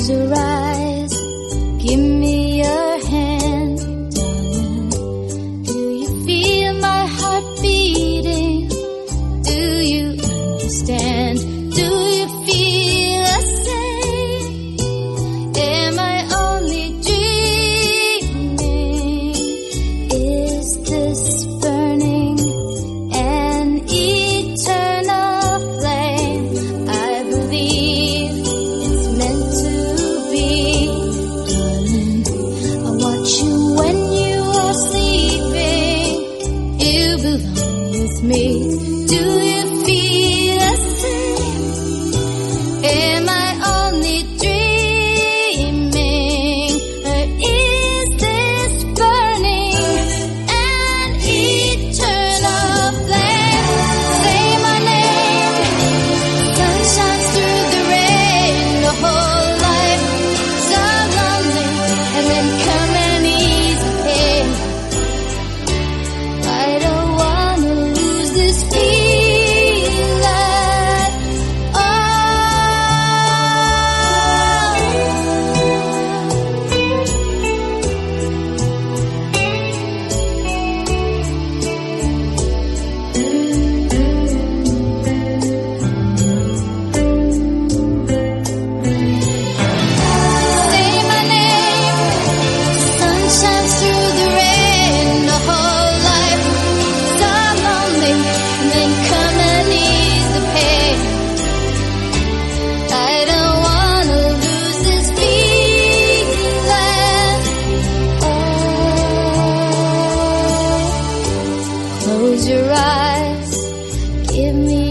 Close your eyes, give me your hand, darling. Do you feel my heart beating? Do you understand? Do you feel the same? Am I only dreaming? Is this burning an eternal flame? I believe it's meant to be, darling. I watch you when you are sleeping. You belong with me. Do you feel the same? Am I only dreaming? Or is this burning an eternal flame? Say my name. Sun shines through the rain. The whole life so lonely, and then come and ease the pain. I don't wanna lose this feeling. Oh. Say my name. Sun shines through the rain. The whole life so lonely, and then come and ease the pain. I don't wanna lose this feeling. Oh. Close your eyes, give me